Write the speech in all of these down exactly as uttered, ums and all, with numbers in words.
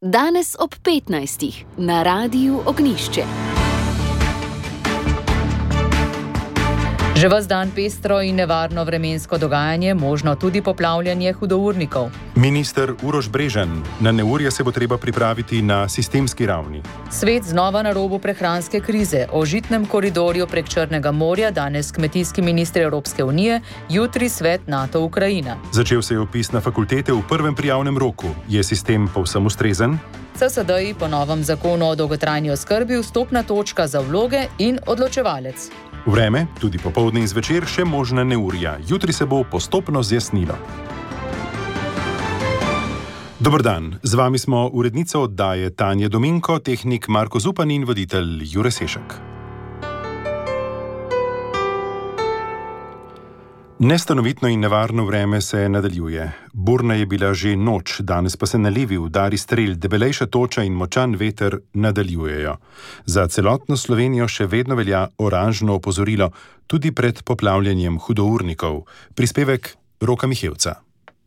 Danes ob petnajstih na Radiu Ognjišče. Že ves dan pestro in nevarno vremensko dogajanje, možno tudi poplavljanje hudournikov. Minister Uroš Brežan: na neurje se bo treba pripraviti na sistemski ravni. Svet znova na robu prehranske krize. O žitnem koridorju prek Črnega morja danes kmetijski ministri Evropske unije, jutri svet NATO Ukrajina. Začel se je vpis na fakultete v prvem prijavnem roku. Je sistem povsem ustrezen? C S D-ji po novem zakonu o dolgotrajni oskrbi vstopna točka za vloge in odločevalec. Vreme, tudi popoldne in zvečer, še možna neurja. Jutri se bo postopno zjasnilo. Dober dan, z vami smo urednica oddaje Tanja Dominko, tehnik Marko Zupan in voditelj Jure Sešek. Nestanovitno in nevarno vreme se nadaljuje. Burna je bila že noč, danes pa se nalivi, udari strel, debelejša toča in močan veter nadaljujejo. Za celotno Slovenijo še vedno velja oranžno opozorilo, tudi pred poplavljanjem hudournikov. Prispevek Roka Mihevca.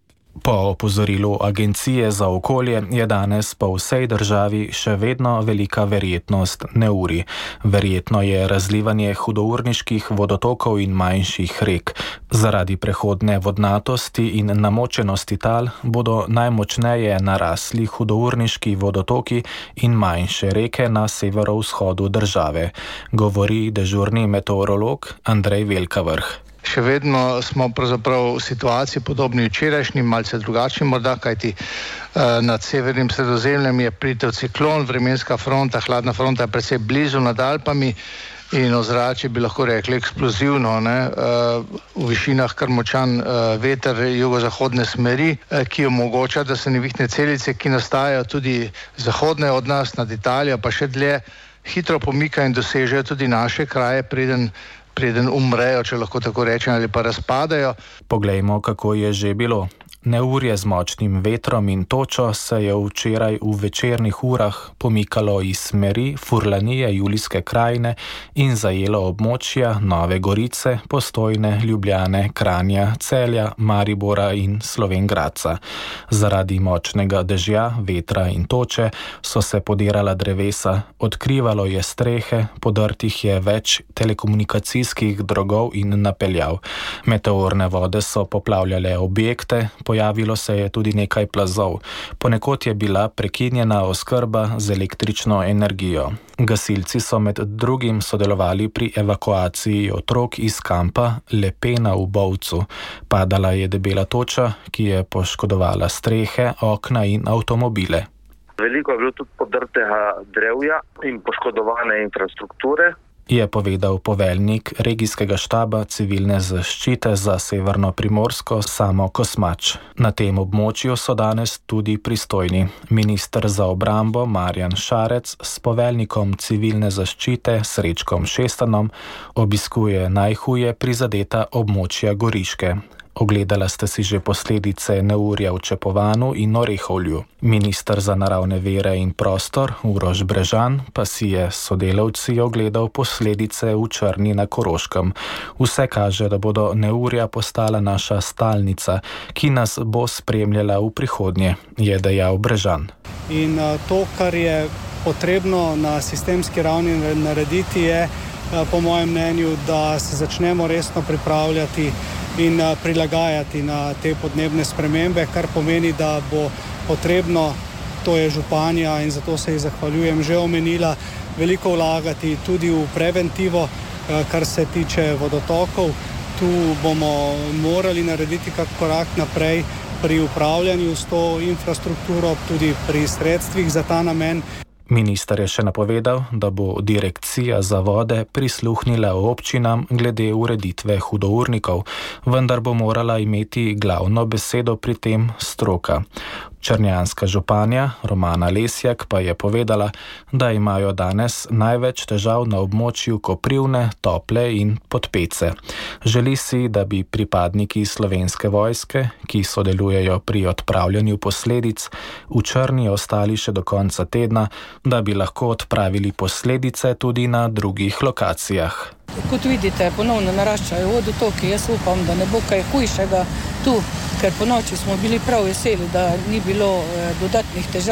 Po opozorilu Agencije za okolje je danes po vsej državi še vedno velika verjetnost neurij. Verjetno je razlivanje hudourniških vodotokov in manjših rek. Zaradi prehodne vodnatosti in namočenosti tal bodo najmočneje narasli hudourniški vodotoki in manjše reke na severovzhodu države, govori dežurni meteorolog Andrej Velkavrh. Še vedno smo pravzaprav v situaciji podobni včerajšnjim, malce drugačni morda, kajti uh, nad severnim Sredozemljem je pritev ciklon, vremenska fronta, hladna fronta je precej blizu nad Alpami in ozračje bi lahko rekli eksplozivno, ne? Uh, v višinah kar močan uh, veter jugozahodne smeri, uh, ki omogoča, da se nevihtne celice, ki nastajajo tudi zahodne od nas nad Italijo, pa še dlje, hitro pomikajo in dosežejo tudi naše kraje, preden preden umrejo, če lahko tako rečem, ali pa razpadajo. Poglejmo, kako je že bilo. Neurje z močnim vetrom in točo se je včeraj v večernih urah pomikalo iz smeri Furlanije, Julijske krajine in zajelo območja Nove Gorice, Postojne, Ljubljane, Kranja, Celja, Maribora in Slovenj Gradca. Zaradi močnega dežja, vetra in toče so se podirala drevesa, odkrivalo je strehe, podrtih je več telekomunikacijskih drogov in napeljav. Meteorne vode so poplavljale objekte, pojavilo se je tudi nekaj plazov. Ponekod je bila prekinjena oskrba z električno energijo. Gasilci so med drugim sodelovali pri evakuaciji otrok iz kampa Lepena v Bovcu. Padala je debela toča, ki je poškodovala strehe, okna in avtomobile. Veliko je bilo tudi podrtega drevja in poškodovane infrastrukture, je povedal poveljnik regijskega štaba civilne zaščite za Severno Primorsko Samo Kosmač. Na tem območju so danes tudi pristojni. Minister za obrambo Marjan Šarec s poveljnikom civilne zaščite Srečkom Šestanom obiskuje najhuje prizadeta območja Goriške. Ogledala ste si že posledice neurja v Čepovanu in Orehovlju. Minister za naravne vere in prostor Uroš Brežan pa si je s sodelavci ogledal posledice v Črni na Koroškem. Vse kaže, da bodo neurja postala naša stalnica, ki nas bo spremljala v prihodnje, je dejal Brežan. In to, kar je potrebno na sistemski ravni narediti, je po mojem mnenju, da se začnemo resno pripravljati in prilagajati na te podnebne spremembe, kar pomeni, da bo potrebno, to je županja in zato se ji zahvaljujem, že omenila, veliko vlagati tudi v preventivo, kar se tiče vodotokov. Tu bomo morali narediti kak korak naprej pri upravljanju s to infrastrukturo, tudi pri sredstvih za ta namen. Minister je še napovedal, da bo direkcija za vode prisluhnila občinam glede ureditve hudournikov, vendar bo morala imeti glavno besedo pri tem stroka. Črnjanska županja Romana Lesjak pa je povedala, da imajo danes največ težav na območju Koprivne, Tople in Podpece. Želi si, da bi pripadniki Slovenske vojske, ki sodelujejo pri odpravljanju posledic, v Črni ostali še do konca tedna, da bi lahko odpravili posledice tudi na drugih lokacijah. Kot vidite, ponovno naraščajo vodotoki. Jaz upam, da ne bo kaj hujšega tu, ker po noči smo bili prav veseli, da ni bilo dodatnih težav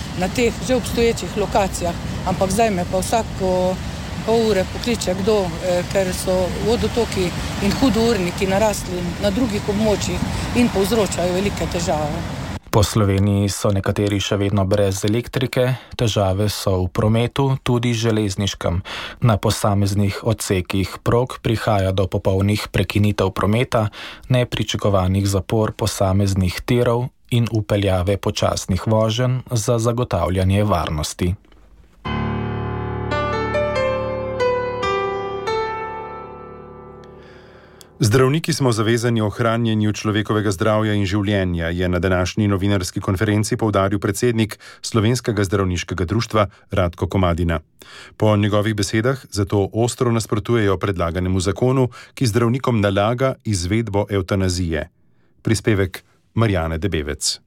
na teh že obstoječih lokacijah, ampak zdaj me pa vsako pol ure pokliče kdo, eh, ker so vodotoki in hudourniki narasli na drugih območjih in povzročajo velike težave. Po Sloveniji so nekateri še vedno brez elektrike, težave so v prometu, tudi železniškem. Na posameznih odsekih prog prihaja do popolnih prekinitev prometa, nepričakovanih zapor posameznih tirov in upeljave počasnih voženj za zagotavljanje varnosti. Zdravniki smo zavezani ohranjanju človekovega zdravja in življenja, je na današnji novinarski konferenci poudaril predsednik Slovenskega zdravniškega društva Ratko Komadina. Po njegovih besedah zato ostro nasprotujejo predlaganemu zakonu, ki zdravnikom nalaga izvedbo evtanazije. Prispevek Marjane Debevec.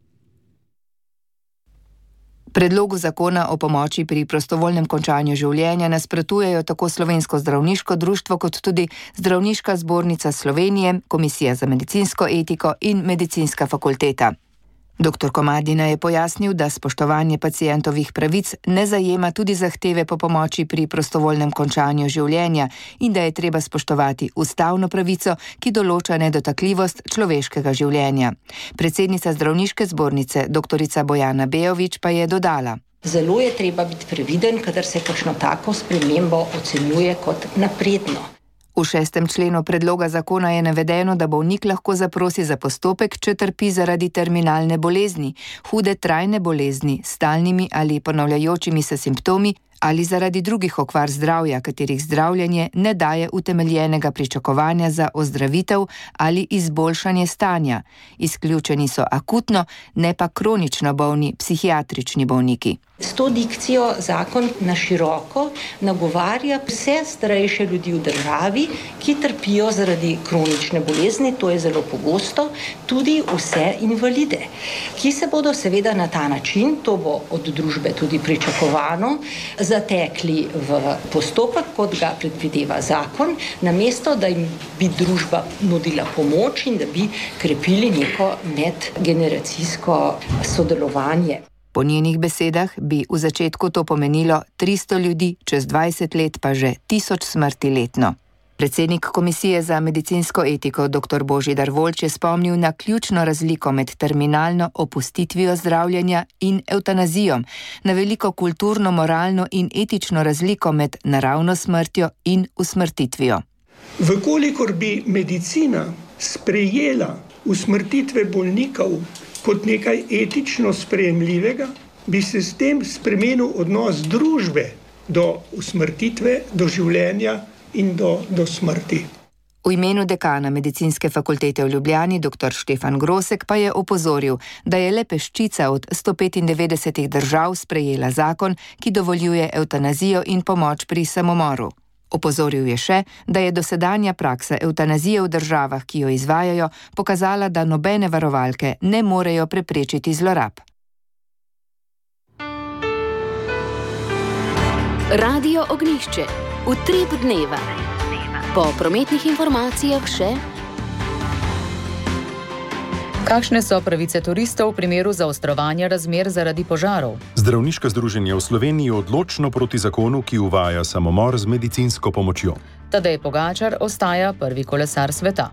Predlogu zakona o pomoči pri prostovoljnem končanju življenja nasprotujejo tako Slovensko zdravniško društvo kot tudi Zdravniška zbornica Slovenije, Komisija za medicinsko etiko in Medicinska fakulteta. Doktor Komadina je pojasnil, da spoštovanje pacientovih pravic ne zajema tudi zahteve po pomoči pri prostovoljnem končanju življenja in da je treba spoštovati ustavno pravico, ki določa nedotakljivost človeškega življenja. Predsednica Zdravniške zbornice, doktorica Bojana Bejović, pa je dodala: Zelo je treba biti previden, kadar se kakšno tako spremembo ocenjuje kot napredno. V šestem členu predloga zakona je navedeno, da bolnik lahko zaprosi za postopek, če trpi zaradi terminalne bolezni, hude trajne bolezni, stalnimi ali ponavljajočimi se simptomi ali zaradi drugih okvar zdravja, katerih zdravljenje ne daje utemeljenega pričakovanja za ozdravitev ali izboljšanje stanja. Izključeni so akutno, ne pa kronično bolni psihiatrični bolniki. S to dikcijo zakon na široko nagovarja vse starejše ljudi v državi, ki trpijo zaradi kronične bolezni, to je zelo pogosto, tudi vse invalide, ki se bodo seveda na ta način, to bo od družbe tudi pričakovano, zatekli v postopek, kot ga predvideva zakon, namesto da jim bi družba nudila pomoč in da bi krepili neko medgeneracijsko sodelovanje. Po njenih besedah bi v začetku to pomenilo tristo ljudi, čez dvajset let pa že tisoč smrti letno. Predsednik Komisije za medicinsko etiko dr. Božidar Volč je spomnil na ključno razliko med terminalno opustitvijo zdravljenja in evtanazijo, na veliko kulturno, moralno in etično razliko med naravno smrtjo in usmrtitvijo. Vkolikor bi medicina sprejela usmrtitve bolnikov kot nekaj etično sprejemljivega, bi se s tem spremenil odnos družbe do usmrtitve, do življenja in do, do smrti. V imenu dekana Medicinske fakultete v Ljubljani, dr. Štefan Grosek, pa je opozoril, da je le peščica od sto petindevetdesetih držav sprejela zakon, ki dovoljuje evtanazijo in pomoč pri samomoru. Opozoril je še, da je dosedanja praksa evtanazije v državah, ki jo izvajajo, pokazala, da nobene varovalke ne morejo preprečiti zlorab. Radio Ognjišče. Utrip dneva. Po prometnih informacijah še... Kakšne so pravice turistov v primeru zaostrovanja razmer zaradi požarov? Zdravniška združenja v Sloveniji odločno proti zakonu, ki uvaja samomor z medicinsko pomočjo. Tadej Pogačar ostaja prvi kolesar sveta.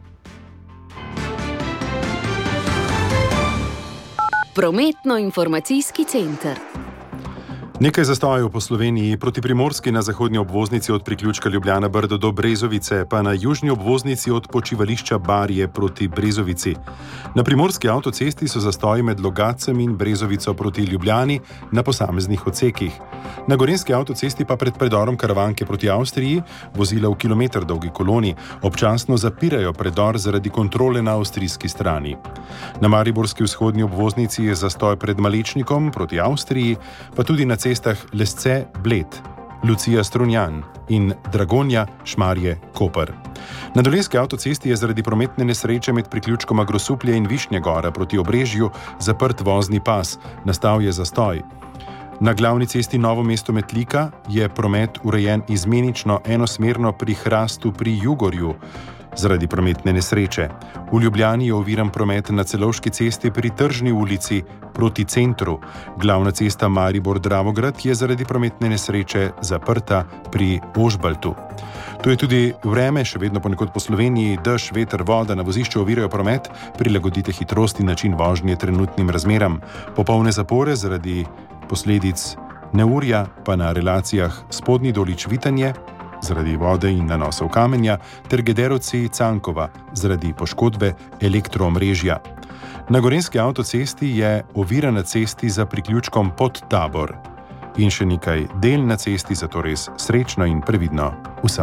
Prometno-informacijski center. Nekaj zastojev po Sloveniji, proti Primorski na zahodnji obvoznici od priključka Ljubljana Brdo do Brezovice, pa na južni obvoznici od počivališča Barje proti Brezovici. Na primorski avtocesti so zastoji med Logatcem in Brezovico proti Ljubljani na posameznih odsekih. Na gorenjski avtocesti pa pred predorom Karavanke proti Avstriji vozila v kilometer dolgi koloni občasno zapirajo predor zaradi kontrole na avstrijski strani. Na mariborski vzhodni obvoznici je zastoj pred Malečnikom proti Avstriji, pa tudi na cestah Lesce Bled, Lucija Strunjan in Dragonja Šmarje Koper. Na dolenjski avtocesti je zaradi prometne nesreče med priključkoma Grosuplje in Višnje Gora proti Obrežju zaprt vozni pas, nastal je zastoj. Na glavni cesti Novo mesto Metlika je promet urejen izmenično enosmerno pri Hrastu pri Jugorju. zaradi prometne nesreče. V Ljubljani je oviran promet na Celovški cesti pri Tržni ulici proti centru. Glavna cesta Maribor-Dravograd je zaradi prometne nesreče zaprta pri Ožbaltu. To je tudi vreme, še vedno ponekod po Sloveniji, dež, veter, voda na vozišču ovirajo promet, prilagodite hitrost in način vožnje trenutnim razmeram. Popolne zapore zaradi posledic neurja pa na relacijah Spodnji Dolič-Vitanje zaradi vode in nanosov kamenja ter Gederovci-Cankova zaradi poškodbe elektroomrežja. Na gorenjski avtocesti je ovira na cesti za priključkom Podtabor. In še nekaj del na cesti, zato res srečno in previdno vsem.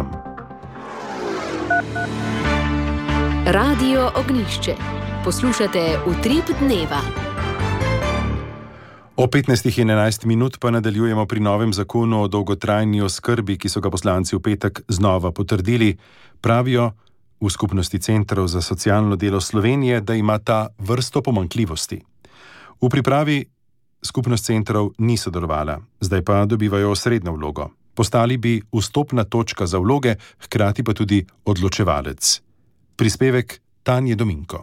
Radio Ognišče. Poslušate Utrip dneva. O petnajstih in enajst minut pa nadaljujemo pri novem zakonu o dolgotrajni oskrbi, ki so ga poslanci v petek znova potrdili. Pravijo v Skupnosti centrov za socialno delo Slovenije, da ima ta vrsto pomanjkljivosti. V pripravi Skupnost centrov ni sodelovala, zdaj pa dobivajo osrednjo vlogo. Postali bi vstopna točka za vloge, hkrati pa tudi odločevalec. Prispevek Tanje Dominko.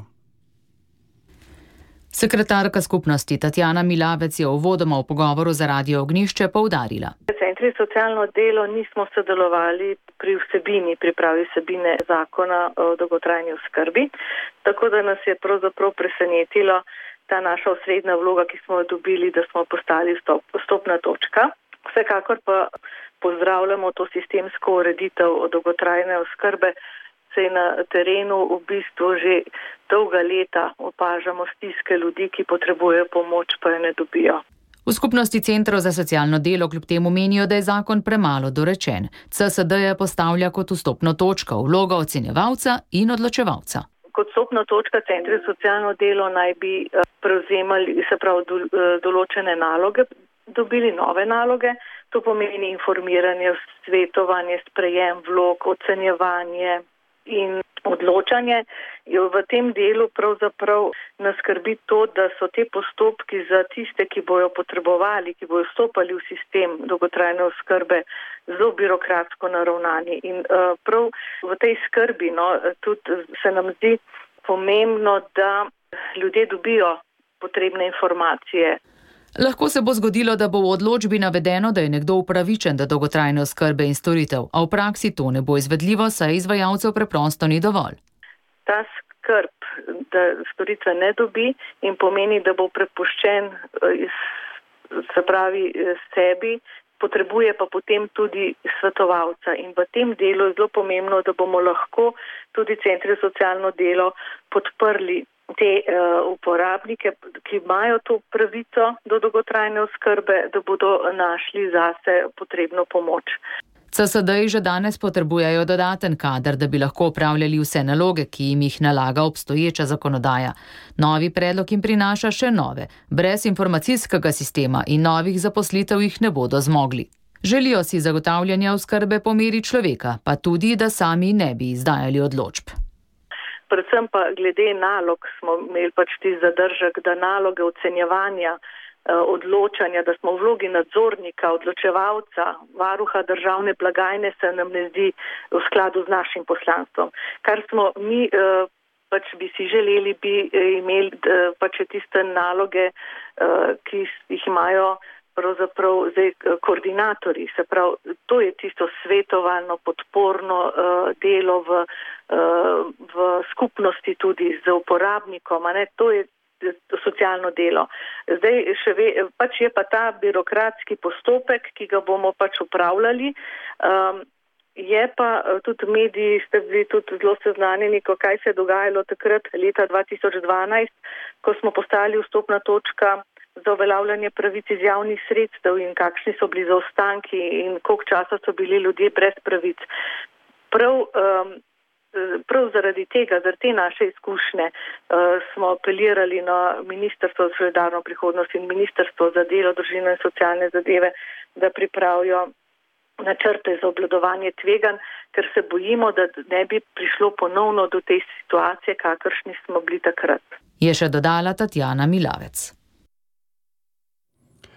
Sekretarka skupnosti Tatjana Milavec je uvodoma v pogovoru za Radio Ognišče poudarila. Centri za socialno delo nismo sodelovali pri vsebini, pripravi vsebine zakona o dolgotrajni oskrbi, tako da nas je pravzaprav presenetilo ta naša osrednja vloga, ki smo jo dobili, da smo postali vstop, vstopna točka. Vsekakor pa pozdravljamo to sistemsko ureditev o dolgotrajne oskrbe, saj na terenu v bistvu že dolga leta opažamo stiske ljudi, ki potrebujejo pomoč, pa jo ne dobijo. V Skupnosti centrov za socialno delo kljub temu menijo, da je zakon premalo dorečen. C S D je postavlja kot vstopno točko vlogo ocenjevalca in odločevalca. Kot vstopna točka centri za socialno delo naj bi prevzemali, se pravi, določene naloge, dobili nove naloge. To pomeni informiranje, svetovanje, sprejem vlog, ocenjevanje in odločanje. V tem delu pravzaprav nas skrbi to, da so te postopki za tiste, ki bojo potrebovali, ki bojo vstopali v sistem dolgotrajne oskrbe, zelo birokratsko naravnani. In uh, prav v tej skrbi no, tudi se nam zdi pomembno, da ljudje dobijo potrebne informacije. Lahko se bo zgodilo, da bo v odločbi navedeno, da je nekdo upravičen do dolgotrajne oskrbe in storitev, a v praksi to ne bo izvedljivo, saj izvajalcev preprosto ni dovolj. Ta skrb, da storitve ne dobi in pomeni, da bo prepuščen, se pravi, sebi, potrebuje pa potem tudi svetovalca. In v tem delu je zelo pomembno, da bomo lahko tudi centri za socialno delo podprli te uh, uporabnike, ki imajo to pravico do dolgotrajne oskrbe, da bodo našli zase potrebno pomoč. C S D-ji že danes potrebujejo dodaten kader, da bi lahko opravljali vse naloge, ki jim jih nalaga obstoječa zakonodaja. Novi predlog jim prinaša še nove. Brez informacijskega sistema in novih zaposlitev jih ne bodo zmogli. Želijo si zagotavljanja oskrbe po meri človeka, pa tudi, da sami ne bi izdajali odločb. Predvsem pa glede nalog smo imeli pač ti zadržek, da naloge ocenjevanja, odločanja, da smo v vlogi nadzornika, odločevalca, varuha državne blagajne se nam ne zdi v skladu z našim poslanstvom. Kar smo mi pač bi si želeli, bi imeli pač tiste naloge, ki jih imajo pravzaprav zdaj koordinatorji. Se pravi, to je tisto svetovalno, podporno delo v, v skupnosti tudi z uporabnikom, a ne, to je socialno delo. Zdaj še ve, pač je pa ta birokratski postopek, ki ga bomo pač upravljali. Um, je pa tudi mediji ste bili tudi zelo seznanjeni, kaj se je dogajalo takrat leta dva tisoč dvanajst, ko smo postali vstopna točka za uveljavljanje pravic iz javnih sredstev in kakšni so bili zaostanki in koliko časa so bili ljudje brez pravic. Prav um, Prav zaradi tega, zaradi te naše izkušnje uh, smo apelirali na Ministrstvo za solidarno prihodnost in Ministrstvo za delo, družino in socialne zadeve, da pripravijo načrte za obvladovanje tveganj, ker se bojimo, da ne bi prišlo ponovno do te situacije, kakršni smo bili takrat. Je še dodala Tatjana Milavec.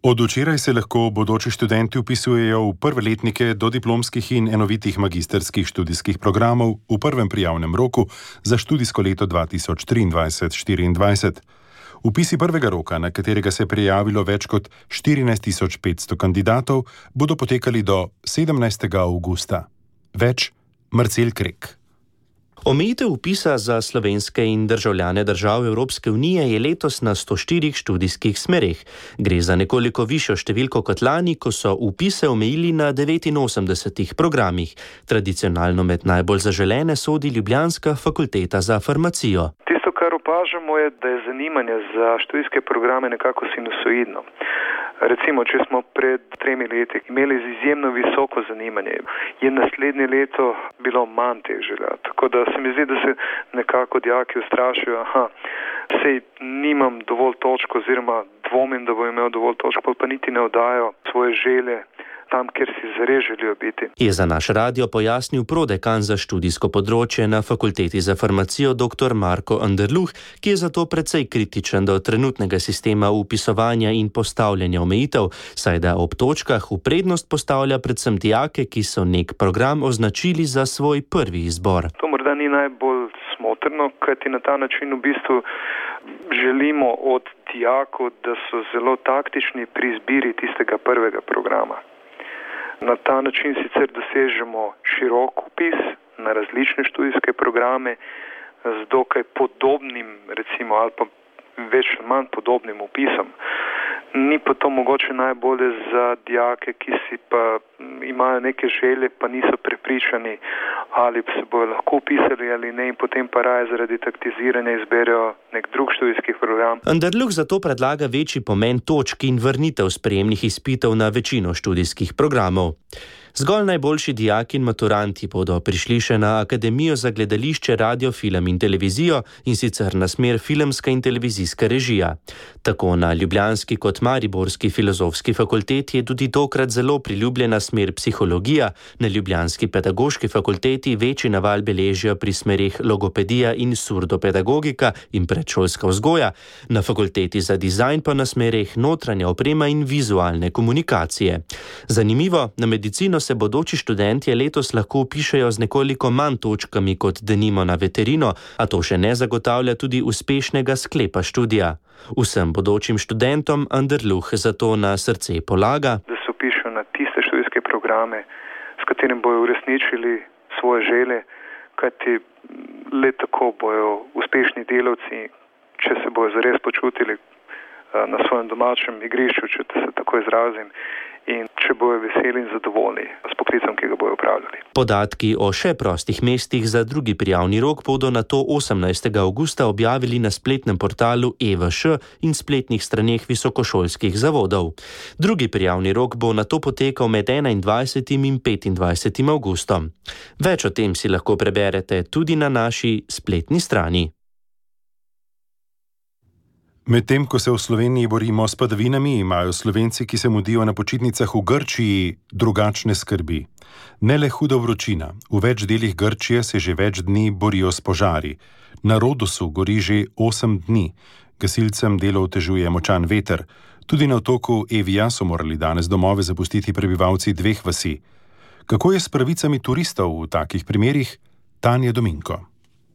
Od včeraj se lahko bodoči študenti vpisujejo v prve letnike dodiplomskih in enovitih magistrskih študijskih programov v prvem prijavnem roku za študijsko leto dva tisoč triindvajset štiriindvajset. Vpisi prvega roka, na katerega se je prijavilo več kot štirinajst tisoč petsto kandidatov, bodo potekali do sedemnajstega avgusta. Več Marcel Krek. Omejitev vpisa za slovenske in državljane držav Evropske unije je letos na sto štirih študijskih smereh. Gre za nekoliko višjo številko kot lani, ko so vpise omejili na devetinosemdesetih programih. Tradicionalno med najbolj zaželene sodi ljubljanska fakulteta za farmacijo. Tisto, kar opažamo, je, da je zanimanje za študijske programe nekako sinusoidno. Recimo, če smo pred tremi leti imeli izjemno visoko zanimanje, je naslednje leto bilo manj teh želja. Tako da se mi zdi, da se nekako dijaki ustrašijo, aha, sej nimam dovolj točk oziroma dvomim, da bo imel dovolj točk, pa niti ne oddajo svoje želje tam, kjer si zares želijo biti. Je za naš radio pojasnil prodekan za študijsko področje na fakulteti za farmacijo dr. Marko Anderluh, ki je zato precej kritičen do trenutnega sistema vpisovanja in postavljanja omejitev, saj da ob točkah v prednost postavlja predvsem dijake, ki so nek program označili za svoj prvi izbor. To morda ni najbolj smotrno, kajti na ta način v bistvu želimo od dijakov, da so zelo taktični pri izbiri tistega prvega programa. Na ta način sicer dosežemo širok vpis na različne študijske programe z dokaj podobnim, recimo, ali pa več ali manj podobnim vpisom. Ni pa to mogoče najbolje za dijake, ki si pa imajo neke želje, pa niso prepričani, ali se bojo lahko vpisali ali ne, in potem pa raje zaradi taktiziranja izberejo nek drug študijski program. Anderluh zato predlaga večji pomen točk in vrnitev sprejemnih izpitov na večino študijskih programov. Zgolj najboljši dijaki in maturanti bodo prišli še na Akademijo za gledališče, radio, film in televizijo, in sicer na smer filmska in televizijska režija. Tako na ljubljanski kot mariborski filozofski fakulteti je tudi tokrat zelo priljubljena smer psihologija, na ljubljanski pedagoški fakulteti večji naval beležijo pri smereh logopedija in surdopedagogika in predšolska vzgoja, na fakulteti za dizajn pa na smereh notranja oprema in vizualne komunikacije. Zanimivo, na medicino se bodoči študentje letos lahko vpišejo z nekoliko manj točkami kot denimo na veterino, a to še ne zagotavlja tudi uspešnega sklepa študija. Vsem bodočim študentom Anderluh zato na srce polaga, da se vpišejo na tiste študijske programe, s katerim bojo uresničili svoje želje, kajti le tako bojo uspešni delavci, če se bojo zares počutili na svojem domačem igrišču, če se tako izrazim, in če bojo veseli in zadovoljni s poklicem, ki ga bojo upravljali. Podatki o še prostih mestih za drugi prijavni rok bodo nato osemnajstega avgusta objavili na spletnem portalu E V Š in spletnih straneh visokošolskih zavodov. Drugi prijavni rok bo nato potekal med enaindvajsetim in petindvajsetim avgustom. Več o tem si lahko preberete tudi na naši spletni strani. Medtem ko se v Sloveniji borimo s padavinami, imajo Slovenci, ki se mudijo na počitnicah v Grčiji, drugačne skrbi. Ne le huda vročina, v več delih Grčije se že več dni borijo s požari. Na Rodosu gori že osem dni. Gasilcem delo otežuje močan veter. Tudi na otoku Evija so morali danes domove zapustiti prebivalci dveh vasi. Kako je s pravicami turistov v takih primerih? Tanja Dominko.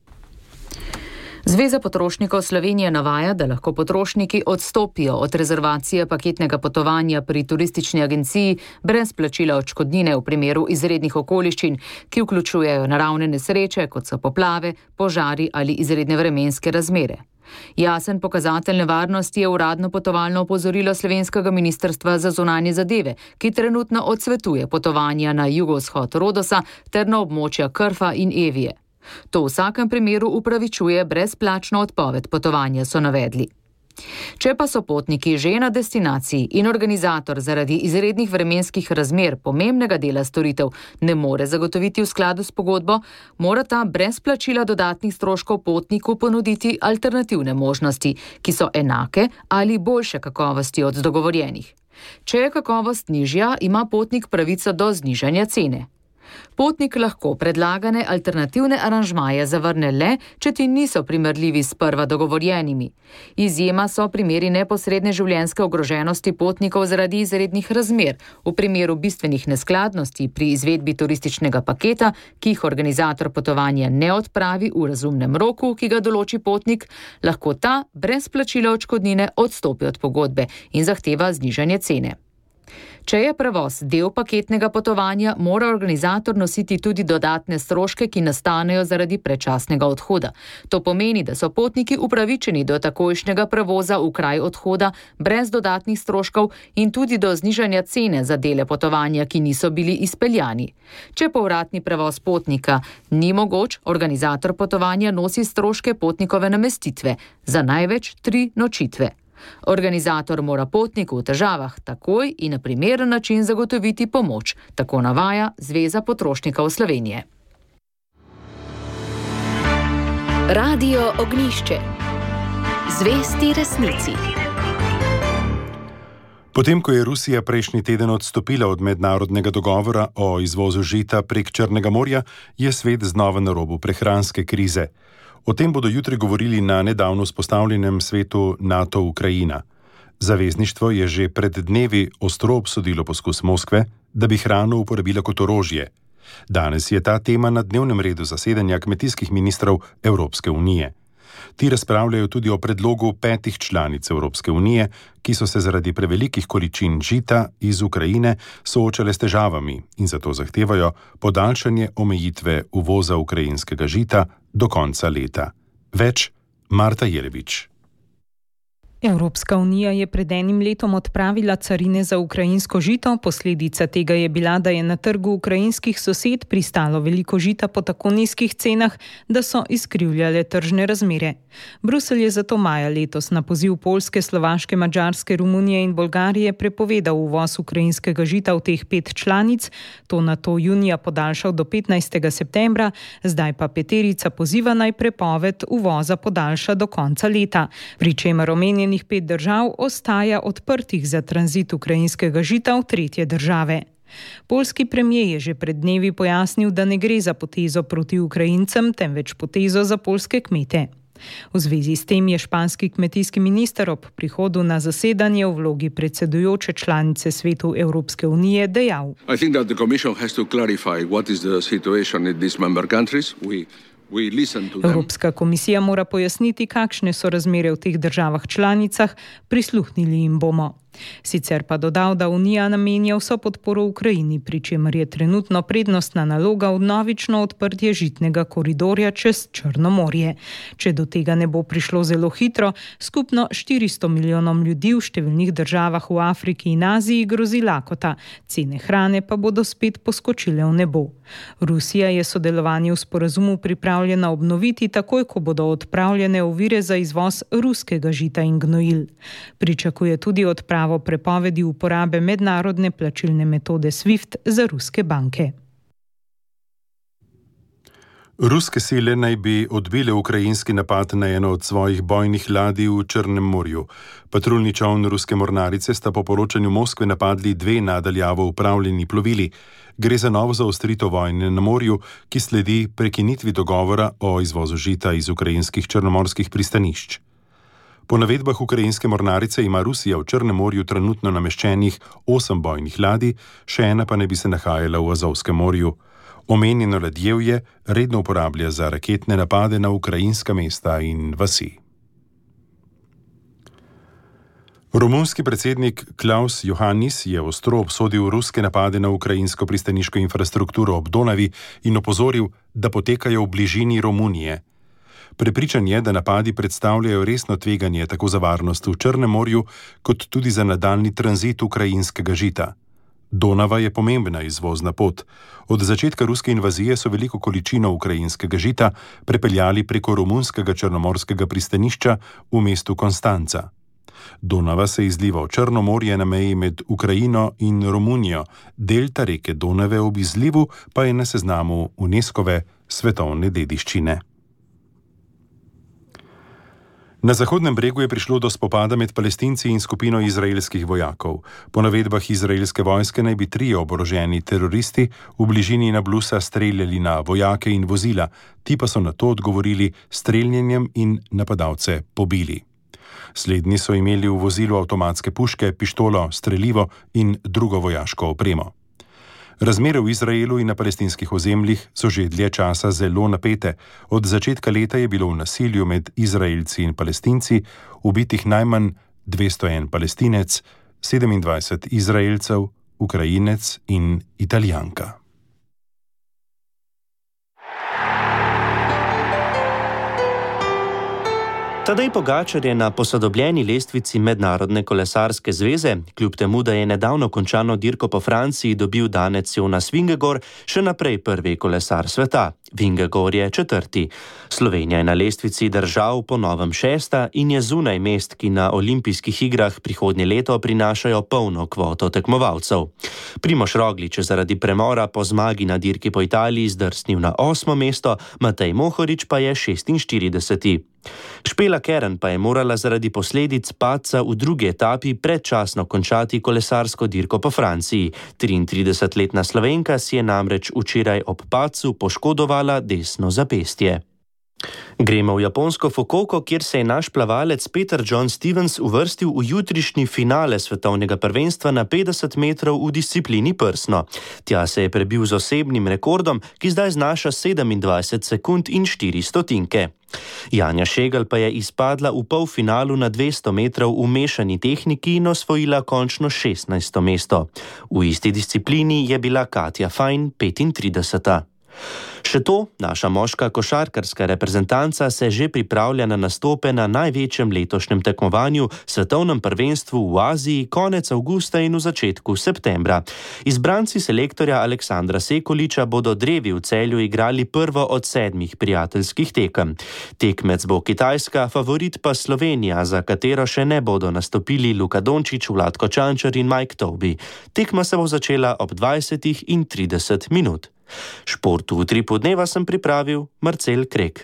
Zveza potrošnikov Slovenije navaja, da lahko potrošniki odstopijo od rezervacije paketnega potovanja pri turistični agenciji brez plačila odškodnine v primeru izrednih okoliščin, ki vključujejo naravne nesreče, kot so poplave, požari ali izredne vremenske razmere. Jasen pokazatelj nevarnosti je uradno potovalno opozorilo slovenskega ministrstva za zunanje zadeve, ki trenutno odsvetuje potovanja na jugovzhod Rodosa ter na območja Krfa in Evije. To v vsakem primeru upravičuje brezplačno odpoved potovanja, so navedli. Če pa so potniki že na destinaciji in organizator zaradi izrednih vremenskih razmer pomembnega dela storitev ne more zagotoviti v skladu s pogodbo, mora ta brez plačila dodatnih stroškov potniku ponuditi alternativne možnosti, ki so enake ali boljše kakovosti od dogovorjenih. Če je kakovost nižja, ima potnik pravico do znižanja cene. Potnik lahko predlagane alternativne aranžmaje zavrne le, če ti niso primerljivi s sprva dogovorjenimi. Izjema so primeri neposredne življenjske ogroženosti potnikov zaradi izrednih razmer, v primeru bistvenih neskladnosti pri izvedbi turističnega paketa, ki jih organizator potovanja ne odpravi v razumnem roku, ki ga določi potnik, lahko ta brez plačila odškodnine odstopi od pogodbe in zahteva znižanje cene. Če je prevoz del paketnega potovanja, mora organizator nositi tudi dodatne stroške, ki nastanejo zaradi predčasnega odhoda. To pomeni, da so potniki upravičeni do takojšnjega prevoza v kraj odhoda brez dodatnih stroškov in tudi do znižanja cene za dele potovanja, ki niso bili izpeljani. Če povratni prevoz potnika ni mogoč, organizator potovanja nosi stroške potnikove namestitve za največ tri nočitve. Organizator mora potniku v težavah takoj in na primeren način zagotoviti pomoč, tako navaja Zveza potrošnikov Slovenije. Radio Ognjišče. Zvesti resnici. Potem, ko je Rusija prejšnji teden odstopila od mednarodnega dogovora o izvozu žita prek Črnega morja, je svet znova na robu prehranske krize. O tem bodo jutri govorili na nedavno vzpostavljenem svetu NATO-Ukrajina. Zavezništvo je že pred dnevi ostro obsodilo poskus Moskve, da bi hrano uporabila kot orožje. Danes je ta tema na dnevnem redu zasedanja kmetijskih ministrov Evropske unije. Ti razpravljajo tudi o predlogu petih članic Evropske unije, ki so se zaradi prevelikih količin žita iz Ukrajine soočale s težavami in zato zahtevajo podaljšanje omejitve uvoza ukrajinskega žita do konca leta. Več Marta Jelevič. Evropska unija je pred enim letom odpravila carine za ukrajinsko žito, posledica tega je bila, da je na trgu ukrajinskih sosed pristalo veliko žita po tako nizkih cenah, da so izkrivljale tržne razmere. Bruselj je zato maja letos na poziv Poljske, Slovaške, Madžarske, Romunije in Bolgarije prepovedal uvoz ukrajinskega žita v teh pet članic, to nato junija podaljšal do petnajstega septembra, zdaj pa peterica poziva naj prepoved uvoza podaljša do konca leta, pri čemer omenjeni pet držav ostaja odprtih za tranzit ukrajinskega žita v tretje države. Poljski premijer je že pred dnevi pojasnil, da ne gre za potezo proti Ukrajincem, temveč potezo za poljske kmete. V zvezi s tem je španski kmetijski minister ob prihodu na zasedanje v vlogi predsedujoče članice Svetu Evropske unije dejal: I think that the Commission has to clarify what is the situation in these member countries. We Evropska komisija mora pojasniti, kakšne so razmere v teh državah članicah, prisluhnili jim bomo. Sicer pa dodal, da Unija namenja vso podporo Ukrajini, pri čemer je trenutno prednostna naloga vnovično odprtje žitnega koridorja čez Črno morje. Če do tega ne bo prišlo zelo hitro, skupno štiristo milijonom ljudi v številnih državah v Afriki in Aziji grozi lakota, cene hrane pa bodo spet poskočile v nebo. Rusija je sodelovanje v sporazumu pripravljena obnoviti takoj, ko bodo odpravljene ovire za izvoz ruskega žita in gnojil. Pričakuje tudi odpravo prepovedi uporabe mednarodne plačilne metode SWIFT za ruske banke. Ruske sile naj bi odbile ukrajinski napad na eno od svojih bojnih ladij v Črnem morju. Patruljni čoln ruske mornarice sta po poročanju Moskve napadli dve nadaljavo upravljeni plovili. Gre za novo zaostritev vojne na morju, ki sledi prekinitvi dogovora o izvozu žita iz ukrajinskih črnomorskih pristanišč. Po navedbah ukrajinske mornarice ima Rusija v Črnem morju trenutno nameščenih osem bojnih ladij, še ena pa ne bi se nahajala v Azovskem morju. Omenjeno ladjevje redno uporablja za raketne napade na ukrajinska mesta in vasi. Romunski predsednik Klaus Johannis je ostro obsodil ruske napade na ukrajinsko pristaniško infrastrukturo ob Donavi in opozoril, da potekajo v bližini Romunije. Prepričan je, da napadi predstavljajo resno tveganje tako za varnost v Črnem morju, kot tudi za nadaljnji tranzit ukrajinskega žita. Donava je pomembna izvozna pot. Od začetka ruske invazije so veliko količino ukrajinskega žita prepeljali preko romunskega črnomorskega pristanišča v mestu Konstanca. Donava se izliva v Črno morje na meji med Ukrajino in Romunijo, delta reke Donave ob izlivu pa je na seznamu UNESCOve svetovne dediščine. Na Zahodnem bregu je prišlo do spopada med Palestinci in skupino izraelskih vojakov. Po navedbah izraelske vojske naj bi trije oboroženi teroristi v bližini Nablusa streljali na vojake in vozila, ti pa so na to odgovorili s streljanjem in napadalce pobili. Slednji so imeli v vozilu avtomatske puške, pištolo, strelivo in drugo vojaško opremo. Razmere v Izraelu in na palestinskih ozemljih so že dlje časa zelo napete. Od začetka leta je bilo v nasilju med Izraelci in Palestinci ubitih najmanj dvesto en Palestinec, sedemindvajset Izraelcev, Ukrajinec in Italijanka. Tadej Pogačar je na posodobljeni lestvici Mednarodne kolesarske zveze, kljub temu, da je nedavno končano dirko po Franciji dobil danec Jonas Vingegaard, še naprej prvi kolesar sveta. Vingegaard je četrti. Slovenija je na lestvici držav po novem šesta in je zunaj mest, ki na olimpijskih igrah prihodnje leto prinašajo polno kvoto tekmovalcev. Primož Roglič je zaradi premora po zmagi na dirki po Italiji zdrsnil na osmo mesto, Matej Mohorič pa je šestinštirideseti. Špela Keren pa je morala zaradi posledic padca v drugi etapi predčasno končati kolesarsko dirko po Franciji. triintridesetletna Slovenka si je namreč včeraj ob padcu poškodovala desno zapestje. Gremo v japonsko Fukuoko, kjer se je naš plavalec Peter John Stevens uvrstil v jutrišnji finale svetovnega prvenstva na petdeset metrov v disciplini prsno. Tja se je prebil z osebnim rekordom, ki zdaj znaša sedemindvajset sekund in štiri stotinke. Janja Šegel pa je izpadla v polfinalu na dvesto metrov v mešani tehniki in osvojila končno šestnajsto mesto. V isti disciplini je bila Katja Fajn petintrideseta. Še to, naša moška košarkarska reprezentanca se že pripravlja na nastope na največjem letošnjem tekmovanju, svetovnem prvenstvu v Aziji, konec avgusta in v začetku septembra. Izbranci selektorja Aleksandra Sekuliča bodo drevi v Celju igrali prvo od sedmih prijateljskih tekem. Tekmec bo Kitajska, favorit pa Slovenija, za katero še ne bodo nastopili Luka Dončić, Vlatko Čančar in Mike Toby. Tekma se bo začela ob dvajsetih in trideset minut. Šport v utripu dneva sem pripravil Marcel Krek.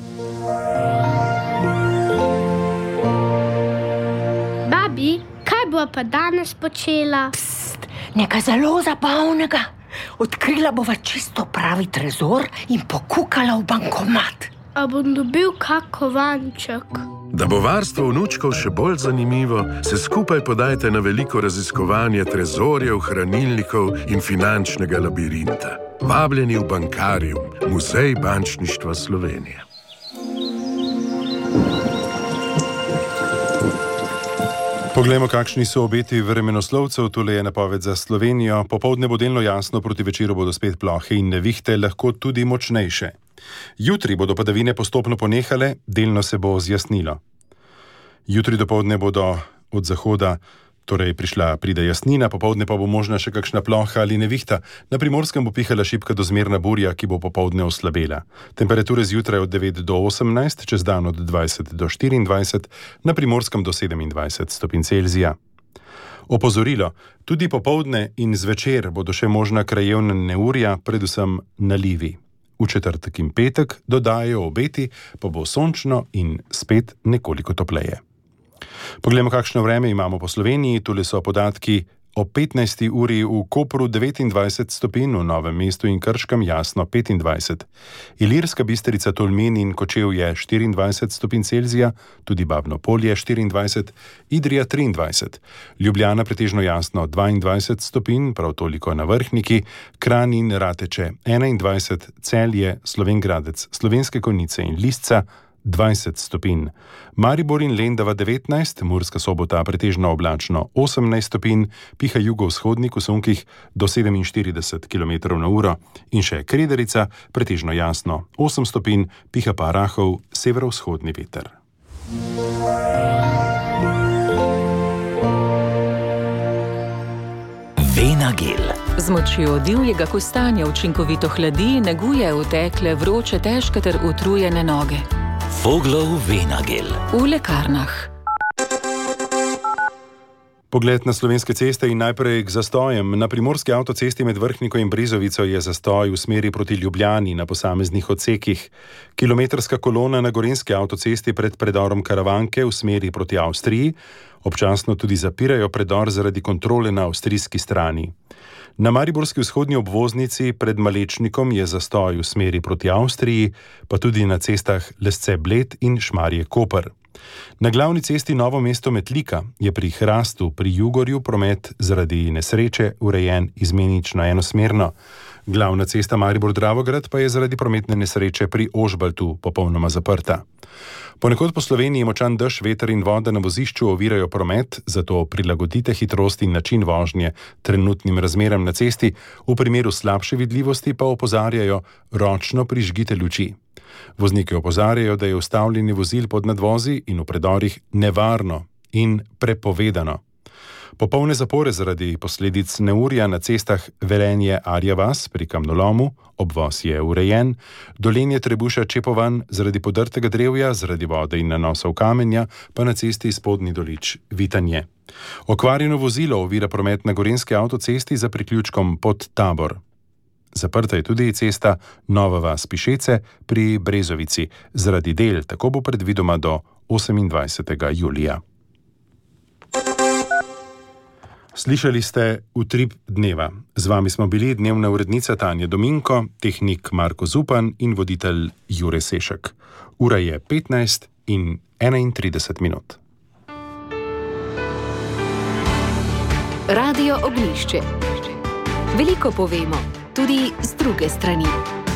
Babi, kaj bo pa danes počela? Pst, nekaj zelo zabavnega. Odkrila bova čisto pravi trezor in pokukala v bankomat. A bom dobil kak kovanček? Da bo varstvo vnučkov še bolj zanimivo, se skupaj podajte na veliko raziskovanje trezorjev, hranilnikov in finančnega labirinta. Vabljeni v Bankarium, Muzej bančništva Slovenije. Poglejmo, kakšni so obeti vremenoslovcev. Tole je napoved za Slovenijo. Popoldne bo delno jasno, proti večeru bodo spet plohe in nevihte, lahko tudi močnejše. Jutri bodo padavine postopno ponehale, delno se bo zjasnilo. Jutri dopoldne bodo od zahoda torej prišla pride jasnina, popoldne pa bo možna še kakšna ploha ali nevihta. Na Primorskem bo pihala šibka do zmerna burja, ki bo popoldne oslabela. Temperature zjutraj od devet do osemnajst, čez dan od dvajset do štiriindvajset, na Primorskem do sedemindvajset stopinj Celzija. Opozorilo, tudi popoldne in zvečer bodo še možna krajevna neurja, predvsem nalivi. V četrtek in petek dodajajo obeti, pa bo sončno in spet nekoliko topleje. Poglejmo, kakšno vreme imamo po Sloveniji. Tule so podatki o petnajsti uri v Kopru devetindvajset stopinj, v Novem mestu in Krškem jasno petindvajset. Ilirska Bistrica, Tolmin in Kočevje štiriindvajset stopinj Celzija, tudi Babno Polje štiriindvajset, Idrija triindvajset. Ljubljana pretežno jasno dvaindvajset stopinj, prav toliko na Vrhniki, Kranj in Rateče enaindvajset, Celje, Slovenj Gradec, Slovenske Konjice in Lisca dvajset stopinj. Maribor in Lendava devetnajst, Murska Sobota pretežno oblačno osemnajst stopinj, piha jugovzhodnik v sunkih do sedeminštirideset kilometrov na uro in še Krederica pretežno jasno osem stopinj, piha pa rahel severovzhodni veter. Venagel. Z močjo divjega kostanja učinkovito hladi, neguje utekle, vroče, težke ter utrujene noge. Voglov Venagel. V lekarnah. Pogled na slovenske ceste in najprej k zastojem. Na primorski avtocesti med Vrhniko in Brezovico je zastoj v smeri proti Ljubljani na posameznih odsekih. Kilometrska kolona na gorenjski avtocesti pred predorom Karavanke v smeri proti Avstriji občasno tudi zapirajo predor zaradi kontrole na avstrijski strani. Na mariborski vzhodni obvoznici pred Malečnikom je zastoj v smeri proti Avstriji, pa tudi na cestah Lesce-Bled in Šmarje-Koper. Na glavni cesti Novo mesto-Metlika je pri Hrastu pri Jugorju promet zaradi nesreče urejen izmenično enosmerno. Glavna cesta Maribor-Dravograd pa je zaradi prometne nesreče pri Ožbaltu popolnoma zaprta. Ponekod po Sloveniji močan dež, veter in voda na vozišču ovirajo promet, zato prilagodite hitrost in način vožnje trenutnim razmeram na cesti, v primeru slabše vidljivosti pa opozarjajo, ročno prižgite luči. Vozniki opozarjajo, da je ustavljanje vozil pod nadvozi in v predorih nevarno in prepovedano. Popolne zapore zaradi posledic neurja na cestah Velenje-Arja vas pri Kamnolomu, obvoz je urejen, Dolenje-Trebuša-Čepovan zaradi podrtega drevja, zaradi vode in nanosov kamenja, pa na cesti Spodnji Dolič-Vitanje. Okvarjeno vozilo ovira promet na gorenjski avtocesti za priključkom pod Tabor. Zaprta je tudi cesta Nova vas-Pišece pri Brezovici. Zaradi del tako bo predvidoma do osemindvajsetega julija. Slišali ste Utrip dneva. Z vami smo bili dnevna urednica Tanja Dominko, tehnik Marko Zupan in voditelj Jure Sešek. Ura je petnajst in enaintrideset minut. Radio Ognjišče. Veliko povemo, tudi z druge strani.